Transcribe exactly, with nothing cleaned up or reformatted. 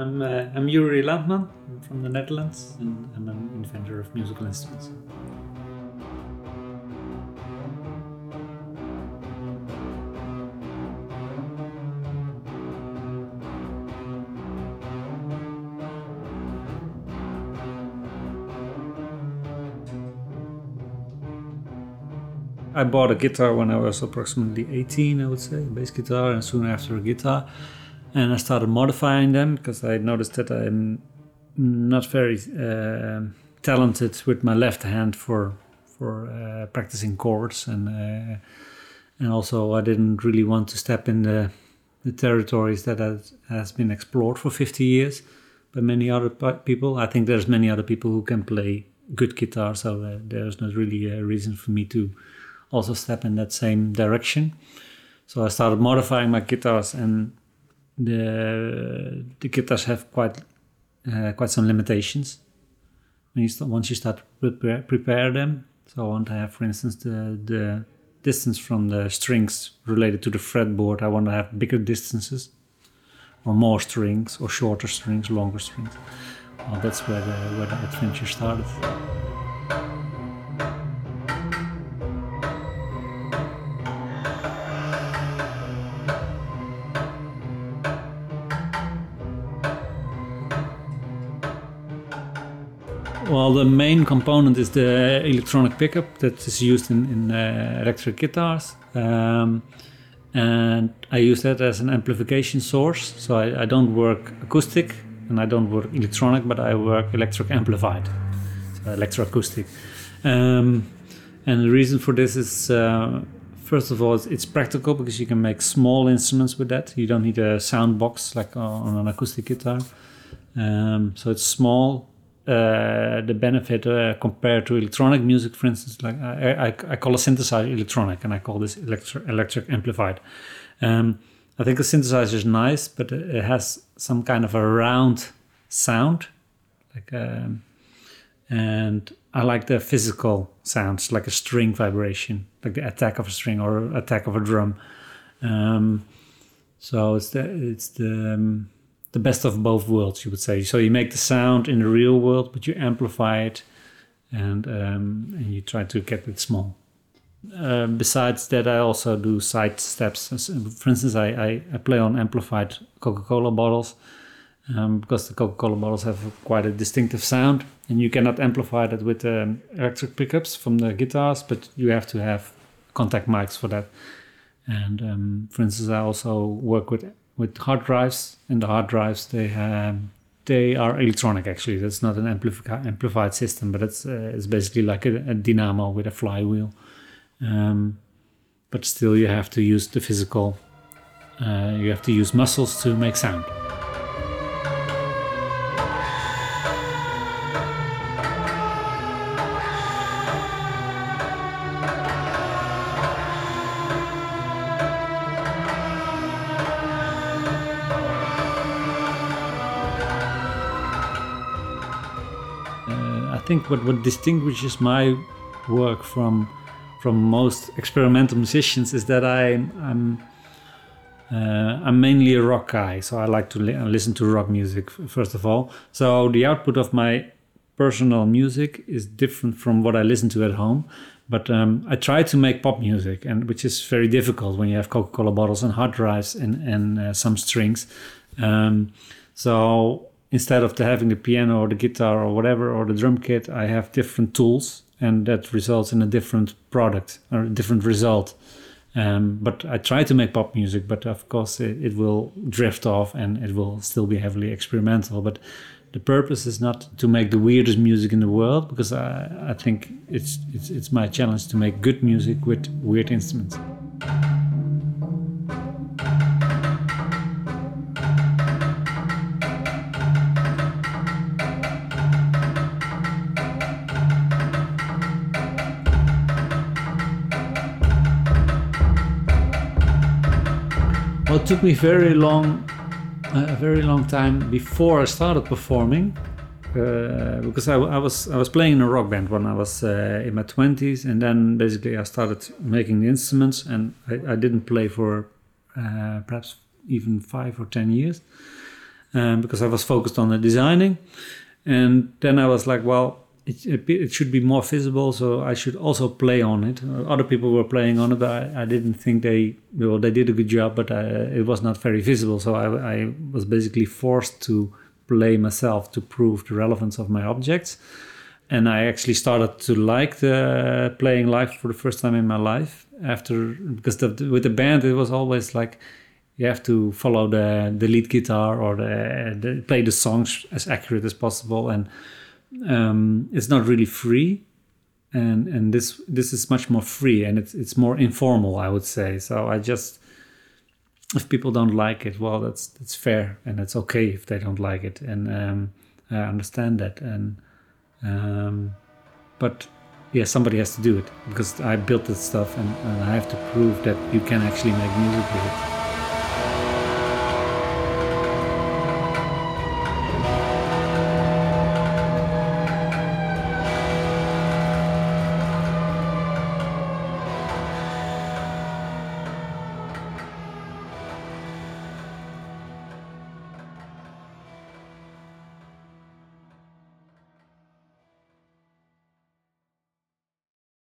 I'm uh, I'm Yuri Landman. I'm from the Netherlands, and I'm an inventor of musical instruments. I bought a guitar when I was approximately eighteen, I would say, a bass guitar, and soon after a guitar. And I started modifying them because I noticed that I'm not very uh, talented with my left hand for for uh, practicing chords, and uh, and also I didn't really want to step in the, the territories that has, has been explored for fifty years by many other people. I think there's many other people who can play good guitar, so uh, there's not really a reason for me to also step in that same direction. So I started modifying my guitars, and the the guitars have quite uh, quite some limitations when you st- once you start to prepare, prepare them. So I want to have, for instance, the the distance from the strings related to the fretboard. I want to have bigger distances, or more strings, or shorter strings, longer strings. Well, that's where the where the adventure started. Well, the main component is the electronic pickup that is used in, in uh, electric guitars. Um, and I use that as an amplification source. So I, I don't work acoustic and I don't work electronic, but I work electric amplified, so electroacoustic. Um, and the reason for this is, uh, first of all, it's, it's practical because you can make small instruments with that. You don't need a sound box like on an acoustic guitar. Um, so it's small. Uh, the benefit uh, compared to electronic music, for instance, like I, I, I call a synthesizer electronic, and I call this electro- electric amplified. Um, I think a synthesizer is nice, but it has some kind of a round sound, like, um, and I like the physical sounds, like a string vibration, like the attack of a string or attack of a drum. Um, so it's the it's the um, the best of both worlds, you would say. So you make the sound in the real world, but you amplify it, and um, and you try to get it small. Uh, besides that, I also do side steps. For instance, I, I, I play on amplified Coca-Cola bottles um, because the Coca-Cola bottles have quite a distinctive sound, and you cannot amplify that with um, electric pickups from the guitars, but you have to have contact mics for that. And um, for instance, I also work with with hard drives, and the hard drives, they have, they are electronic actually. That's not an amplifi- amplified system, but it's uh, it's basically like a, a dynamo with a flywheel. Um, but still you have to use the physical, uh, you have to use muscles to make sound. I think what, what distinguishes my work from from most experimental musicians is that I, I'm uh, I'm mainly a rock guy, so I like to li- listen to rock music first of all. So the output of my personal music is different from what I listen to at home, but um, I try to make pop music, and which is very difficult when you have Coca-Cola bottles and hard drives and and uh, some strings. Um, so instead of the having the piano or the guitar or whatever, or the drum kit, I have different tools, and that results in a different product or a different result. Um, but I try to make pop music, but of course it, it will drift off and it will still be heavily experimental. But the purpose is not to make the weirdest music in the world, because I, I think it's, it's, it's my challenge to make good music with weird instruments. Well, it took me very long, uh, a very long time before I started performing, uh, because I, I was I was playing in a rock band when I was uh, in my twenties, and then basically I started making the instruments, and I, I didn't play for uh, perhaps even five or ten years. um, because I was focused on the designing. And then I was like, well, it, it, it should be more visible, so I should also play on it. Other people were playing on it, but I, I didn't think they, well, they did a good job, but I, it was not very visible. So I, I was basically forced to play myself to prove the relevance of my objects. And I actually started to like the playing live for the first time in my life after, because the, with the band, it was always like, you have to follow the, the lead guitar or the, the play the songs as accurate as possible. And um, it's not really free. And, and this, this is much more free, and it's, it's more informal, I would say. So I just, if people don't like it, well, that's, that's fair. And it's okay if they don't like it. And um, I understand that. And, Um, but yeah, somebody has to do it, because I built this stuff, and, and I have to prove that you can actually make music with it.